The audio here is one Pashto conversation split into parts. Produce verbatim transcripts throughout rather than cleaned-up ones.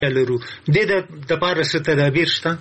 لرو د د پاره ست تدابیر شته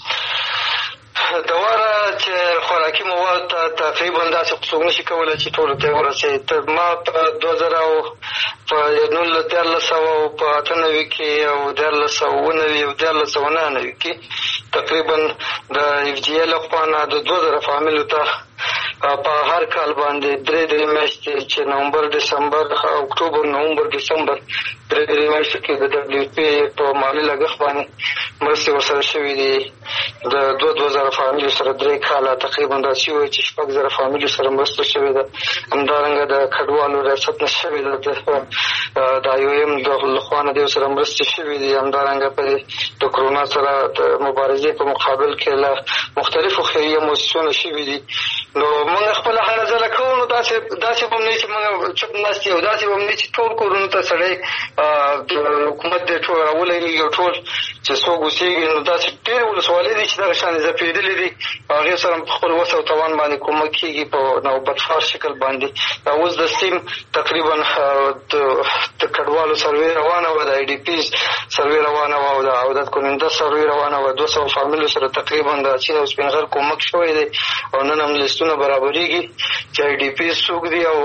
دواره چې خوراکي مواد تقریبا داسې څوک نشي کولی چې ټولو ته ورسوي. ما په دوه زره په نولس دیارلس سوه په اته نوي کې او دیارلس سوه اووه نوي او دیارلس سوه نهه نوي کې تقریبا د اف جی ای له خوا نه د دوه زره فامیلو ته په هر کال باندې درې درې میاشتې چې نومبر ډسمبر اکتوبر نومبر ډسمبر درې درې میاشتې کې د ډبلیو پی په مالي لګښت باندې مرستې ورسره شوي دي. د دوه دوه زره فامیلو سره درې کاله تقریبا داسې وایي چې شپږ زره فامیلو سره مرسته شوې ده. همدارنګه د کډوالو ریاست نه شوې ده د آی او ایم د لخوا نه دې سره مرستې شوې دي. همدارنګه په د کرونا سره د مبارزې په مقابل کې له مختلفو خیریه مؤسسونو شوي دي. نو موږ خپل هله ځله کوو نو داسې داسې به هم نه چې موږ چوپ ناست یو، داسې به هم نه چې ټول کورونو ته سړی د حکومت دی ټول راولېږي او ټول چې څوک اوسېږي. نو داسې ډېرې ولسوالۍ دي چې دغه شانې ځپېدلې دي هغې سره په خپل وس او توان باندې کومک کېږي په نوبتفار شکل باندې. اوس د سیم تقریبا د کډوالو سروې روانه وه، د آی ډي پیز سروې روانه وه او د عودت کننده سروې روانه وه. دوه سوه فامیلو سره تقریبا د چین او سپین غر کومک شوی دی او نن هم لیستونه برابرېږي چې آی ډي پیز څوک دي او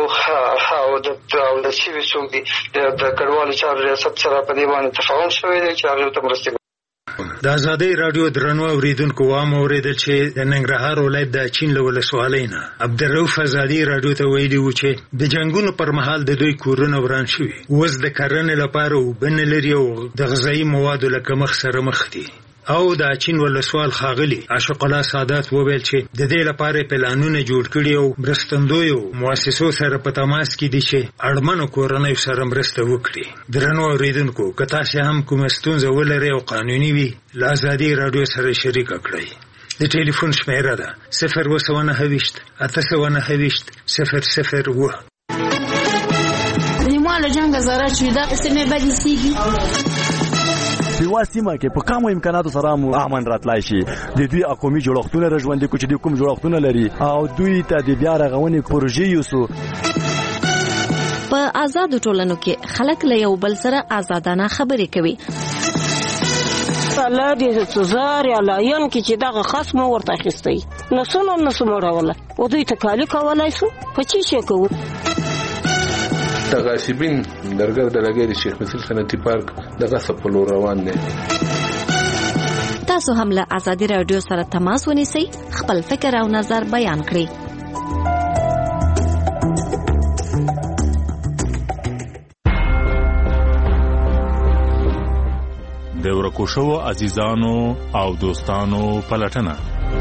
عودت شوي څوک دي. د کډوالو چارو ریاست سره په دې باندې تفاهم شوی دی چې هغې ته مرستې. د ازادۍ راډیو درنو اوریدونکو وام اوریدل چې د ننګرهار ولایت د چین له ولسوالۍ نه عبدالرؤف ازادي راډیو ته ویلي و چې د جنګونو پر مهال د دوی کورونه وران شوي، اوس د کرنې لپاره اوبه نه لري او د غذایي موادو له کمښت سره مخ دي. او د چین ولسوال ښاغلي عاشق الله سادات وویل چې د دې لپاره پلانونه جوړ کړي او مرستندویو مؤسسو سره په تماس کې دي چې اړمنو کورنیو سره مرسته وکړي. درنو اوریدونکو که تاسو هم کومه ستونزه ولرئ او قانوني وي له ازادي راډیو سره شریکه کړئ. د ټلیفون شمیره ده صفر اووه سوه نهه ویشت اته سوه نهه ویشت صفر صفر اووه. نیماله جنګ زاره چې دا سمې بدې سیږي په سیمه کې په کومو امکاناتو سره مو امن راتلای شي. د دوی قومي جوړښتونه رژوندې کوچ دي کوم جوړښتونه لري او دوی ته د بیا رغونې پروژې یوسو. په آزاد ټولنو کې خلک له یو بل سره آزادانه خبرې کوي. الله دې سزار یا لاین کې چې دغه خاص مو ورته اخیستی نو څنګه نسو مړوله او دوی ته کالی کولای شو په چی شي کوو. تغاشبین درګر د لګری شیخ مسیل صنعتي پارک دغه سپلو روان دي. تاسو هم له ازادي رادیو سره تماس ونیسئ، خپل فکر او نظر بیان کړئ. د ورکو شوو عزیزانو او دوستانو پلټنه.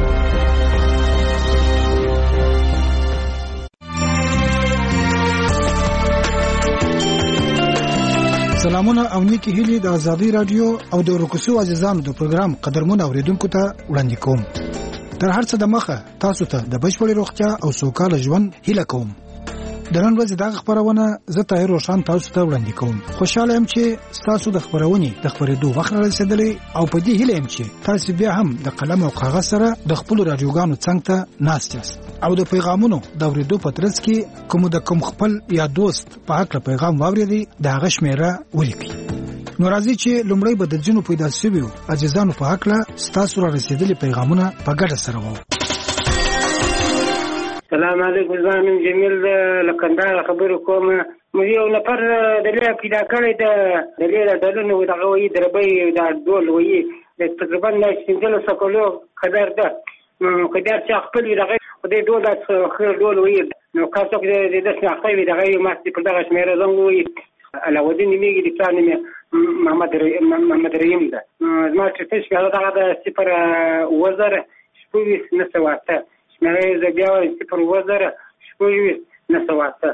سلامونه او نیکی هیلې د ازادي رادیو او د ورکوسو عزیزانو د پروګرام قدرمن اوریدونکو ته وړاندې کوم. تر هر څه د مخه تاسو ته د بشپړې روغتیا او سوکاله ژوند هیله کوم. د نن ورځې دغه خبرونه زه طاهر روشن تاسو ته وړاندې کوم. خوشاله یم چې تاسو د خبرونې د خبرېدو وخت رسیدلی او په دې هیله یم چې تاسو بیا هم د قلم او کاغذ سره د خپل رادیوګانو څنګ ته ناست یاست او د پیغامونو د اورېدو په ترڅ کې کوم د کوم خپل یا دوست په حق پیغام واورېدي د هغه شمیره ولیکئ. نو راځي چې لومړی به د ځینو پیدا شویو عزیزانو په حق له تاسو را رسیدلي پیغامونه په ګډه سره وو. السلام علیکم، زمين جمیل له کندهار خبرو کوم. مې یو نفر د لیا پیدا کړی د د لیا دلونو دغه وی دربې د ډول وی د تقریبا نه سنجل سکولو قدر ده قدر چې خپل دغه د ډول د خیر ډول وی نو کارته د د څخه وی دغه یو ماستي په دغه شمیره زنګ وی علاوه دې میږي د پلان مې محمد محمد رحیم ده ما چې څه هغه د صفر وزر شپږ نه سواته شمیره ز بیا صفر وزر شپږ نه سواته.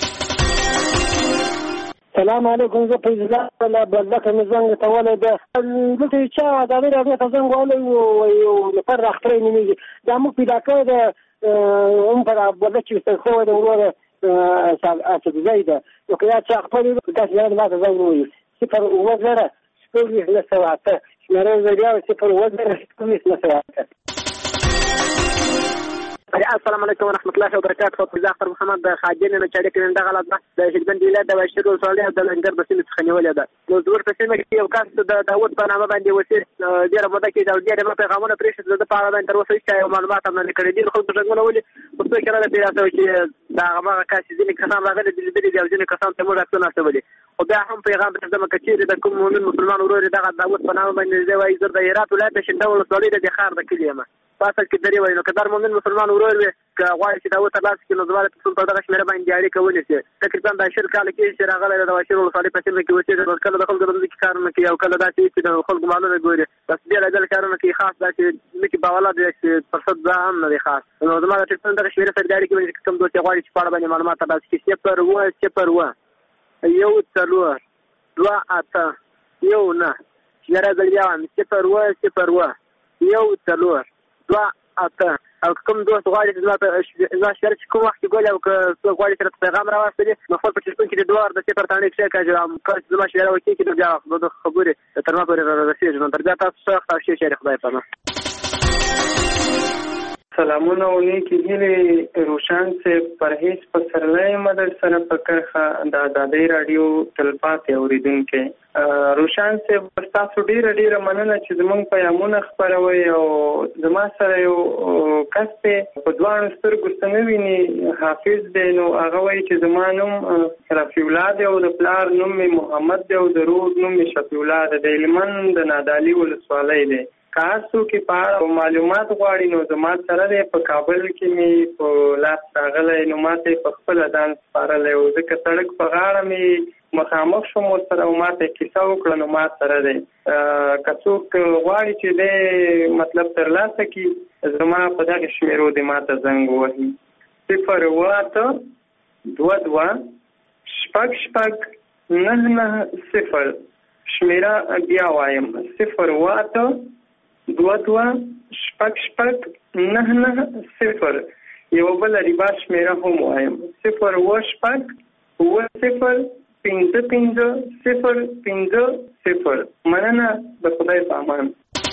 السلام علیکم، زه فیض الله بلدک مزنګ ته ولې ده دلته چې دا ډېر هغه ته زنګ ولې یو نفر راخري نیږي دا مو پیدا کړ د هم پر بلدک چې څه خو د وروره اساس زیاده نو کله چې خپل داس نه ماته زنګ وي صفر وزر شپږ نه سواته شمیره ز بیا صفر وزر شپږ نه سواته. السلام علیکم ورحمۃ اللہ وبرکاتہ. فضل اختر محمد د خاجین نه چړې کې دغه غلط ده د شګبند ولایت د بشیر ولسوالۍ د لنګر بسنه څخه نیولې ده. نو زور په سیمه کې یو کس د داوود په نامه باندې وسیر ډیره موده کې د ډیره پیغامونه پرېښودل د پاره باندې تر اوسه هیڅ معلومات هم نه کړی دي. خو څنګه ولې په څو کې راځي پیراسو چې دا هغه کس ځینې کسان راغلي دي د دې ځینې کسان ته موږ راځو نشولې او بیا هم پیغام د زمکه چې د کوم مؤمن مسلمان ورور دغه داوود په نامه باندې دی وایي زر د هرات ولایت د شنډه ولسوالۍ د خار د کلیمه پاسل کې درې وایي نو کدار مؤمن مسلمان ورور وي که غواړي چې داوود تر لاسه کې نو زموږ ټول په دغه شمیره باندې اړیکه ونیسي. تقریبا د شل کال کې چې راغلی د بشیر ولسوالۍ په سیمه کې وچې کله د خلکو د ځمکې کارونه کوي او کله داسې چې د خلکو مالونه ګوري بس بېلابېل کارونه کوي خاص داسې ځمکې باوله دی چې فرصت دا هم نه دی خاص. نو زما د ټلیفون دغه شمیره سره د اړیکې باندې کوم دوست غواړي چې په اړه باندې معلومات ترلاسه کړي صفر اووه صفر اووه یو څلور دوه اته یو نه شمیره زه بیا وایم صفر اووه صفر اووه یو څلور دوه اته او کوم دوست غواړي چې زما ته زما شمیره چې کوم وخت کې ګولي او که څوک غواړي چې راته پیغام راواستلي نو خپل په ټلیفون کې د دوه د صفر تڼۍ کښې کړه کله چې زما شمیره وکړي کېږي نو بیا د خبرې تر ما پورې را رسېږي. نو تر بیا تاسو ښه وخت او ښې شعرې خدای پامان. سلامونه او نیکی هیلې روشن صاحب پرهیز پسرلی مدر سره په کرخه د ازادۍ راډیو تلپاتې اورېدونکی. روشن صاحب تاسو ډېره ډېره مننه چې زموږ پیغامونه خپروئ او زما سره یو کس دی په دواړو سترګو څه نه ویني حافظ دی نو هغه وایي چې زما نوم رفیع الله دی او د پلار نوم مې محمد دی او د رور نوم مې شفیع الله دی د هلمند د نادعلي ولسوالۍ دی. که هر څوک یې په اړه معلومات غواړي نو زما سره دی په کابل کې مې په لاس راغلی نو ما ته یې په خپله ځان سپارلی و ځکه سړک په غاړه مې مخامخ شوم ورسره او ما ته یې کیسه وکړه نو ما سره دی. که څوک غواړي چې دی مطلب ترلاسه کړي زما په دغې شمېرو دی ما ته زنګ ووهي صفر اووه اته دوه دوه شپږ شپږ نهه نهه صفر. شمېره بیا وایم صفر اووه اته دوه دوه شپږ شپږ نهه نهه صفر. یوه بله ریبا شمېره هم وایم صفر اووه شپږ اووه صفر پنځه پنځه صفر پنځه صفر. مننه د خدای په امان.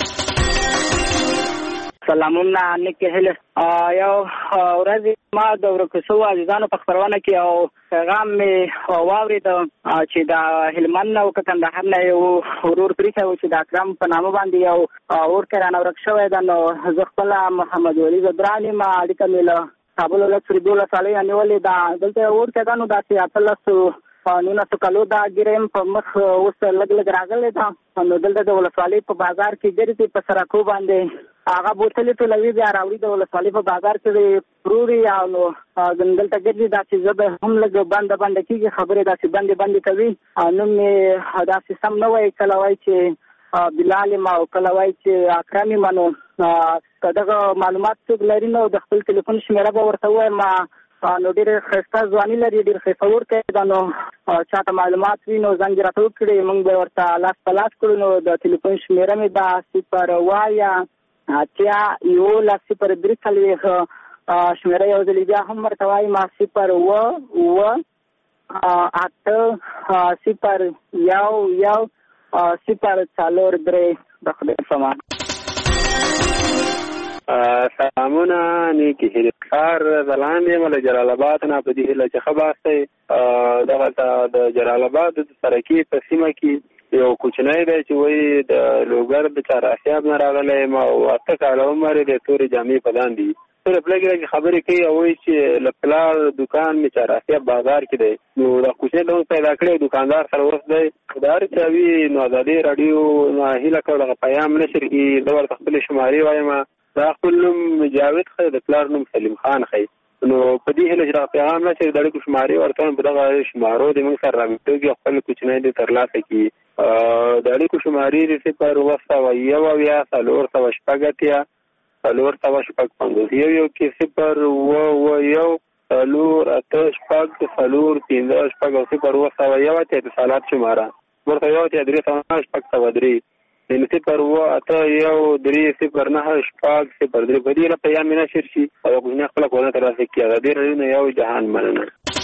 سلامونه نیکې هیلې. یو ورځ ما د ورکو شوو عزیزانو په خپرونه کې یو پیغام مې واورېد چې د هلمند نه او که کندهار نه یو ورور پرېښی و چې د اکرم په نامه باندې یو اوښکی رانه ورک شوی ده. نو زه خپله محمد ولي زدران یم اړیکه مې له کابل ولایت سروبي ولسوالۍ نه نیولې ده. دلته یو اوښکی ده نو داسې اتلسو نولسو کلو دا ږیره یم په مخ اوس لږ لږ راغلی ده. نو دلته د ولسوالۍ په بازار کې ګرځي په سړکو باندې هغه بوتلې ټولوي بیا راوړي د ولسوالۍ په بازار کې پلوري او نو دلته ګرځي داسې ژبه هم لږ بنده بنده کېږي خبرې داسې بندې بندې کوي. نوم مې داسې سم نه وایي کله وایي چې بلال یم او کله وایي چې اکرم یم. نو که دغه معلومات څوک لري نو د خپل تلیفون شمېره به ورته ووایم نو ډېرې ښایسته ځواني لري ډېر ښایسته وړکی ده. نو چاته معلومات وي نو زنګ راته وکړي موږ به ورته لاس په لاس کړو. نو د تلیفون شمېره مې ده صفر اووه اتیا یولس صفر درې څلوېښت. شمېره یو ځلې بیا هم ورته وایم صفر اووه اووه اته صفر یو یو صفر څلور درې. د خدای په امان. سلامونه نیکې هیلې. کار ځلاند یم له جلال آباد نه په دې هیله چې ښه بحث دی. دغه د جلال آباد د سرکي په سیمه کې یو کوچنی دی چې وایي د لوګر د چهاراسیاب نه راغلی یم او اته کاله عمر یې د تورې جامې په لاندې وي. ټوله پلګې لږې خبرې کوي او وایي چې له پلار دوکان مې چهاراسیاب بازار کې دی. نو دا کوچنی ډول پیدا کړی دوکاندار سره اوس دی د هر چا وي نو ازادۍ راډیو نه هیله کوم دغه پیام نشر کړي زه ورته خپلې شمارې وایم. دا خپل نوم جاوید ښی د پلار نوم سلیم خان ښی. نو په دې هیله چې دغه پیغام نشر د اړیکو شمارې ورته وایم په دغه شمارو د موږ سره رابطه وکړي او خپل کوچنی دې ترلاسه کړي. د اړیکو شمارې د صفر اووه سوه یو اویا څلور سوه شپږ اتیا څلور سوه شپږ پنځوس یو یو کې صفر اووه اووه یو څلور اته شپږ څلور پنځه شپږ او صفر اووه سوه یو اتیا اتصالات شماره ورته یو اتیا درې سوه شپږ سوه درې یعنې صفر اووه اته یو درې صفر نهه شپږ صفر درې په دې نه پیام مې نشر شي او د کوچني خپله کورنۍ ترلاسه کړي. ازادۍ راډیو نه یو جهان مننه.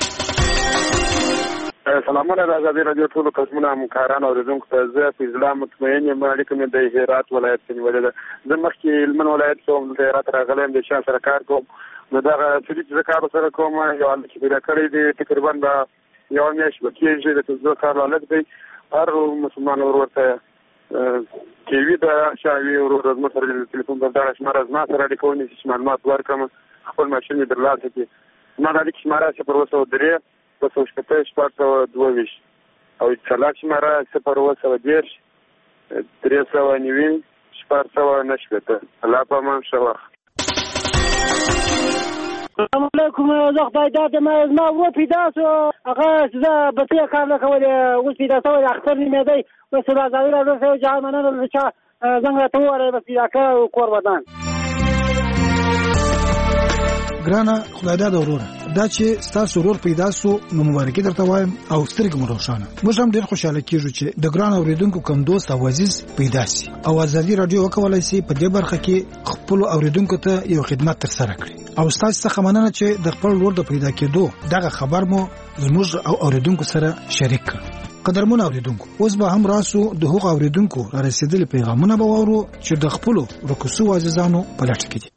سلامونه د ازادۍ راډیو ټولو قسمونه همکاران اورېدونکو ته. زه فیض الله مطمئن یم. اړیکه مې د هرات ولایت څخه نیولې ده. زه مخکې هلمند ولایت کې وم دلته هرات راغلی یم د شاه سره کار کوم نو دغه سړي چې زه کار سره کوم یو هلک چې پیدا کړی دی تقریبا به یوه میاشت به کېږي د پنځه کالو هلک دی. هر مسلمان ورور ته کیوي د شاوي ورور زموږ سره د تلیفون په دغه شماره زما سره اړیکه ونیسي چې معلومات ورکړم خپل ماشین مې درلاسه کړي. زما د اړیکې شماره صفر اووه سوه درې دوه سوه شپېته شپږ سوه دوه ویشت او اتصالات شماره صفر اووه سوه دېرش درې سوه نوي شپږ سوه نه شپېته. الله په امان، ښه وخت. السلام علیکم. زه خدای داد یم. زما ورور پیدا شو، هغه زه بطې کار نه کولی، اوس پیدا شوی د اختر نومېدی. اوس د ازادي راډیو څخه جهان مننه چا زنګ راته ووهلی بس پیدا کړی او کور ودان. ګرانه خدای داد وروره، دا چې ستاسو ورور پیدا سو نو مبارکي درته وایم او سترګې مو روښانه. موږ هم ډېر خوشحاله کېږو چې د ګران اورېدونکو کوم دوست او عزیز پیدا سي او ازادي راډیو وکولای سي په دې برخه کې خپلو اورېدونکو ته یو خدمت ترسره کړي. او ستاسو څخه مننه چې د خپل ورور د پیدا کېدو دغه خبر مو زموږ او اورېدونکو سره شریک کړ. قدرمن اوریدونکو، اوس به هم راسو د هغو اوریدونکو را رسیدلي پیغامونه به واورو چې د خپلو رکوسو عزیزانو په لټه کې دي.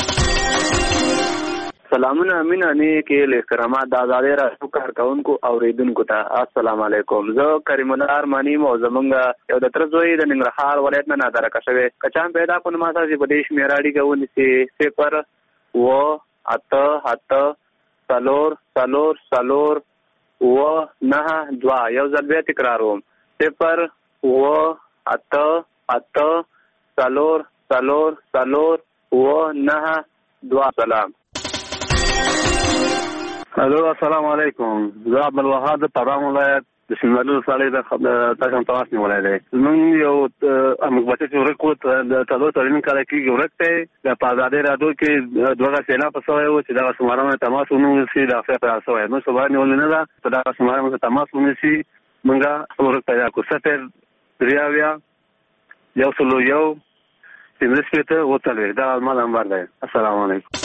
سلامونه امین انی کې احترامات د آزادۍ راډیو کارکونکو اوریدونکو ته السلام علیکم. زه کریم الله ارمانی مو زمونږ یو د تر زوی د ننګرهار ولایت نه نادرکه شوی کچان پیدا کو ما تاسو په دیش میراړي کوونی سي صفر و اته اته سالور سالور سالور و نه دوا یو ځل بیا تکراروم صفر و اته اته سالور سالور سالور و نه دوا. سلام. الو السلام علیکم. زه عبدالوهاب د پرام ولایت د شمالي ولسوالۍ د تاشم تماس نیولی دی. زمونږ یو موږ بچه چې ورک و د څلور څلوېښت کاله کېږي ورک دی. په ازادۍ راډیو کې دوه سیلاب شوی و چې دغه شماره مو تماس ونیسي د افیا پیدا شوی نو شماره نیولې نه ده په دغه شماره مو تماس ونیسي موږ خپل ورک پیدا کړو. صفر درې اویا یو سلو یو پنځه شپېته اووه څلوېښت دا زما نمبر دی. السلام علیکم.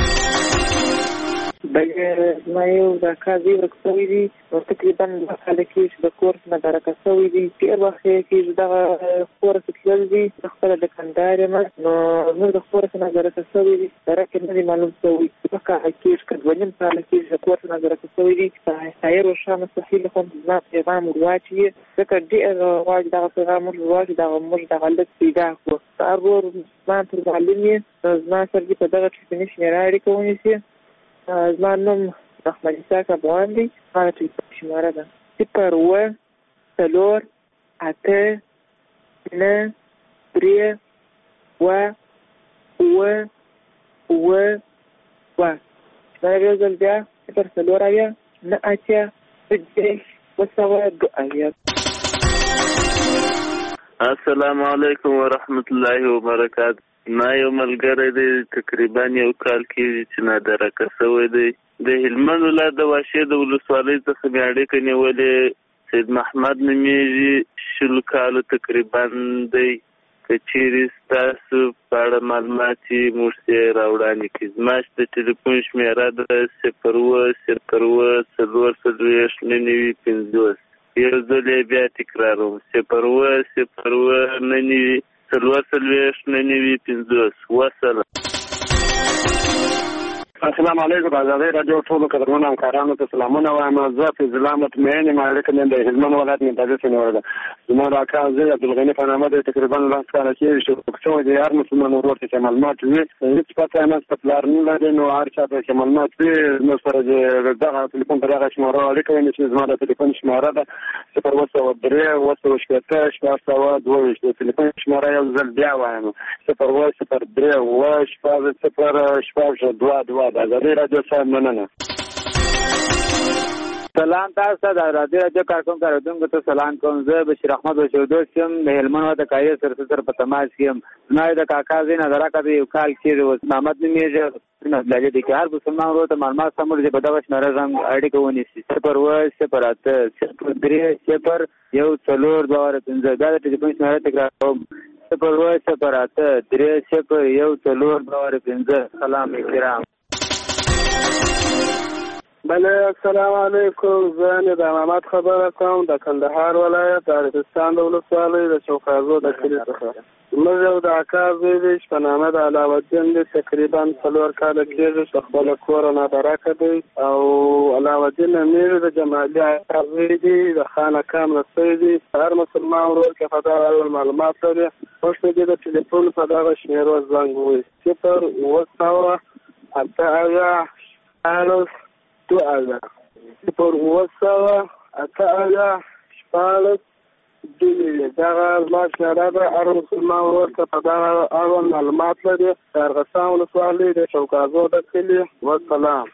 بګه ما یو د کازي ورک شوی دی نو تقریبا دوه کاله کې چې د کورس نه درکه شوی دی. ډېر وخت کې دغه کورس تلل دي خپل د کندهار یم نو نو د کورس نه درکه شوی دی درکه نه دی معلوم شوی په کار کې چې کډونیم کاله کې د کورس نه درکه شوی دی. سایر او شامه صحیح خو د پیغام ورواچي ځکه ډېر واج دغه پیغام ورواچي دغه موږ دغه لږ پیدا کو تاسو ما پر معلومي زما سره په دغه کې نشي راړي کوونی سي. زما نوم احمد اسحاق افغان دی. ما ټلیفون شماره ده صفر اووه څلور اته نه درې اووه اووه اووه اووه. دا یو ځل بیا صفر څلور اویا نه اتیا دېرش اووه سوه دوه اویا. السلام علیکم ورحمت الله وبرکاته. ما یو ملګری دی تقریبا یو کال کېږي چې نادرکه شوی دی. د هلمند ولایت د واشې د ولسوالۍ څخه مې اړیکه نیولې. سید محمد نومیږي، شل کالو تقریبا دی. که چیرې ستاسو په اړه معلومات یې موږ ته راوړاندې کړي. زما چې د ټلیفون شمېره ده صفر اووه صفر اووه څلور څلوېښت نهه نوي پنځوس. یو ځل یې بیا تکراروم صفر اووه صفر اووه نهه نوي څلور څلوېښت نهه نوي پنځوس. وسلام. السلام علیکم. د ازادۍ راډیو ټولو قدرمنو همکارانو ته سلامونه وایم. زه فیض الله مطمئن یم. اړیکه مې د هلمند ولایت منتجع سینور ده. زما د اکا زوی عبدالغني په نامه دی. تقریبا لس کاله کېږي چې شوی دی. هر مسلمان ورور ته چې معلومات وي هېڅ پته یې نشته پلار نه لري نو هر چا ته چې معلومات وي زموږ سره د دغه تلیفون په دغه شماره اړیکه ونیسي. زما د تلیفون شماره ده صفر اووه سوه درې اووه سوه شپېته شپږ سوه دوه ویشت. د تلیفون شماره یو ځل بیا وایم صفر اووه صفر درې اووه شپږ صفر شپږ دوه دوه. د ازادۍ راډیو صاحب مننه. سلام تاسو ته د ازادۍ راډیو کارکونکو اوریدونکو ته سلام کوم. زه بشیر احمد وشودوس یم د هلمند ولایت د قایې سره سره په تماس کې یم. زما د کاکا زوی نادرکه دی. یو کال کېږي محمد نومیږي نازلې دی. که هر مسلمان ورور ته معلومات سمول چې په دغه شماره زنګ اړیکه ونیسي صفر اووه صفر اته صفر درې صفر یو څلور دوه پنځه. دا د ټلیفون شماره تکراروم صفر اووه صفر اته درې صفر یو څلور دوه پنځه. سلام کرام. بله السلام علیکم. زه د محمد خبره کوم د کندهار ولایت د عربستان د ولسوالۍ د چوکازو د کلي څخه. موږ یو د اکا زوی دی چې په نامه د علاوالدین دی، تقریبا څلور کاله کېږي چې خپله کور نادرکه دی، او علاوالدین امیر د جمالي اکا زوی دی، د خان اکام رسۍ دی. هر مسلمان ورور کې په دغه اړه معلومات لري موږ ته د ټلیفون په دغه شمېرو زنګ ووایي صفر اوه سوه اته اویا شپاړس دو اویا صفر اوه سوه اته اویا شپاړس دو اویا. دغه زما شمېره ده. هر مسلمان ورور ته په دغه اړوند معلومات لري. د ارغستان ولسوالۍ د چوکازو د کلي. والسلام.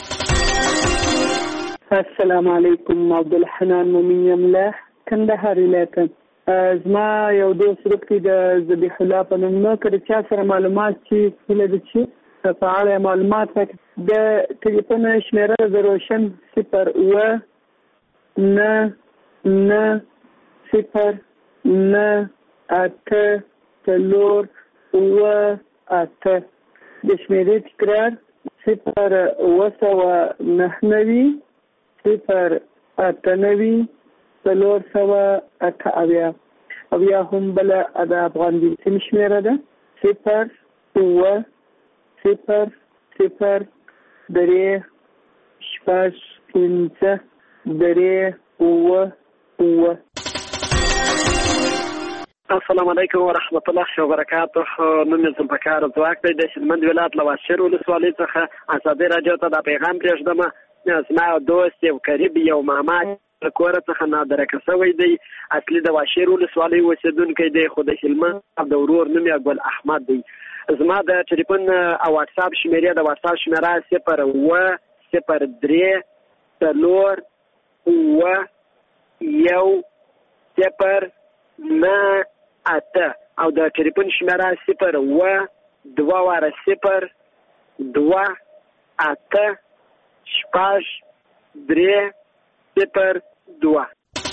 السلام علیکم. عبدالحنان مومن یمله، کندهار ولایت. زما یو دوست رکی د ذبیح الله په نوم نه که د چا سره معلومات چې هیله ده چې په اړه معلومات راکړي. د ټلیفون شمېره د روشن صفر اوه نه نه صفر نه اته څلور اوه اته. د شمېرې تکرار صفر اوه سوه نهه نوي صفر اته نوي څلور سوه اته اویا. او یا هم بله د افغان بیلسیم شمېره ده صفر اوه صفر صفر درې شپږ پنځه درې اوه اوه. السلام علیکم ورحمت الله وبرکاته. نوم یې ذوالفقار ځواک دی، د هلمند ولایت له واشیر ولسوالۍ څخه ازادۍ راډیو ته دا پیغام پرېږدم. زما یو دوست یو قریب یو ماما له کوره څخه نادرکه شوی دی. اصلي د واشیر ولسوالۍ اوسېدونکی دی، خو د هلمند د ورور نوم یې ګل احمد دی. زما د ټلیفون او واټساپ شمېرې د واټساپ شمېره صفر اوه صفر درې څلور اوه یو صفر نه اته، او د ټلیفون شمېره صفر اوه دوه واره صفر دوه اته شپږ درې صفر دوه.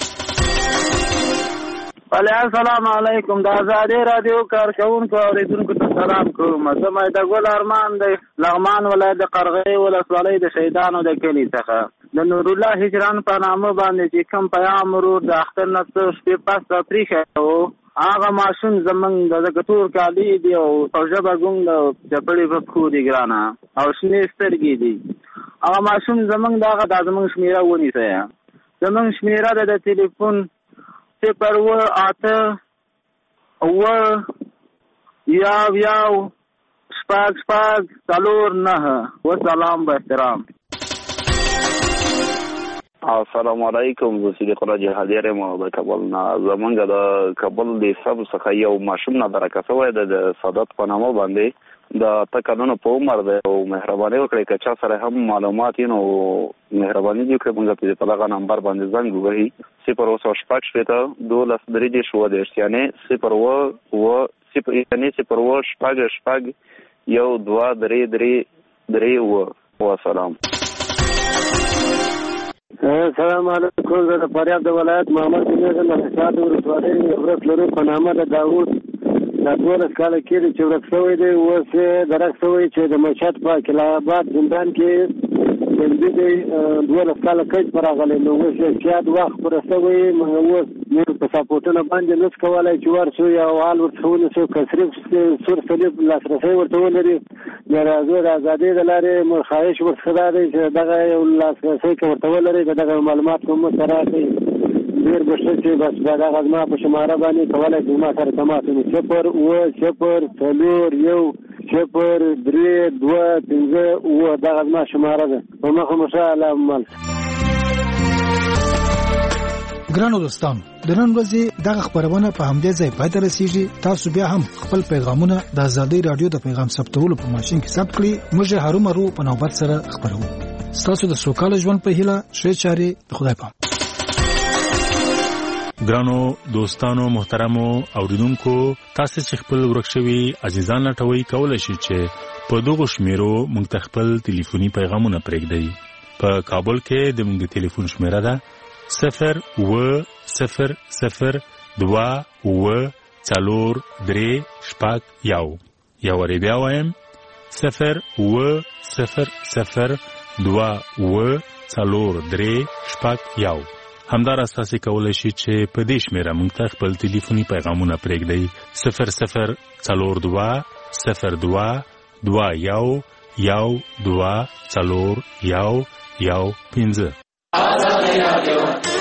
بله السلام علیکم. د ازادۍ راډیو کارکوونکو اورېدونکو ته سلام کوم. زه مایده ګل ارمان دی، لغمان ولایت د قرغې ولسوالۍ د شهیدانو د کلي څخه. د نورالله هجران په نامه باندې چې کوم پیام ورور د اختر نه څه شپې پس راپرېښی و، هغه ماشوم زمونږ د ځکه تور کالي دي او په ژبه ګونګ د چپړې په پښو دي ګرانه، او شنې سترګې دي. هغه ماشوم زمونږ دغه دا زمونږ شمېره ونیسئ. زمونږ شمېره ده د ټلیفون صفر اوه اته اوه یو یو شپږ شپږ څلور نهه. وسلام با احترام. السلام علیکم. زه صدیق الله جهادي یم د کابل نه. زمونږ د کابل د سب څخه یو ماشوم نادرکه شوی دی د سادات په نامه باندې. د اته کلونو په عمر دی او مهرباني وکړئ که چا سره هم معلومات وي نو مهرباني دې وکړئ موږ ته په دغه نمبر باندې زنګ ووهي صفر اوه سوه شپږ شپېته دولس درې دېرش اووه دېرش، یعنې صفر اوه اوه صفر یعنې صفر اوه شپږ شپږ یو دوه درې درې درې اووه. وسلام. السلام علیکم. زه د فاریاب د ولایت محمد جنید له حساب ولسوالۍ ورک لرو په نامه د داوود. دا دولس کاله کېږي چې ورک شوی دی، اوس یې درک شوی چې د مشهد په کلاباد زندان کې بندي دی. دولس کاله کج په راغلی نو اوس یې زیات وخت پوره شوی. اوس موږ په سپورټونه باندې نس کولی چې ورشو یا حال ورڅخه ونیسو که صرف سور صلیب لاسرسی ورته ولري. د راځو د ازادۍ د لارې موږ خواهش ورڅخه دا دی چې دغه یو لاسرسی که ورته ولري د دغه معلومات کوم موږ سره راکړي. ډېر به ښه چې بس دا دغه زما په شماره باندې کولی چې زما سره تماس ونیسي. صفر اوه صفر څلور یو صفر درې دوه پنځه اووه. دغه زما شماره ده. په مخه مو ښه. الله مل. ګرانو دوستانو، د نن ورځې دغه خبرونه په همدې ځای پای ته رسیږي. تاسو بیا هم خپل پیغامونه د ازادۍ راډیو د پیغام ثبتولو په ماشین کې ثبت کړئ. موږ هرو مرو په نوبت سره خبرو. ستاسو د سوکاله ژوند په هیله. ښې چارې د خدای پام. ګرانو دوستانو محترمو اوریدونکو، تاسو چې خپل ورکشوي عزیزان لټوي کولای شئ چې په دغه شمیرو موږ ته خپل ټلیفوني پیغامونه پرېږدئ. په کابل کې د موږ ټلیفون شمیره ده صفر اوه صفر صفر دوه اوه څلور درې شپږ یو. یو وارې بیا وایم صفر اوه صفر صفر دوه اوه څلور درې شپږ یو. همداراز تاسې کولی شئ چې په دې شمېره موږ ته خپل ټلیفوني پیغامونه پرېږدئ. صفر صفر څلور دوه صفر دوه دوه یو یو دوه څلور یو یو پنځه.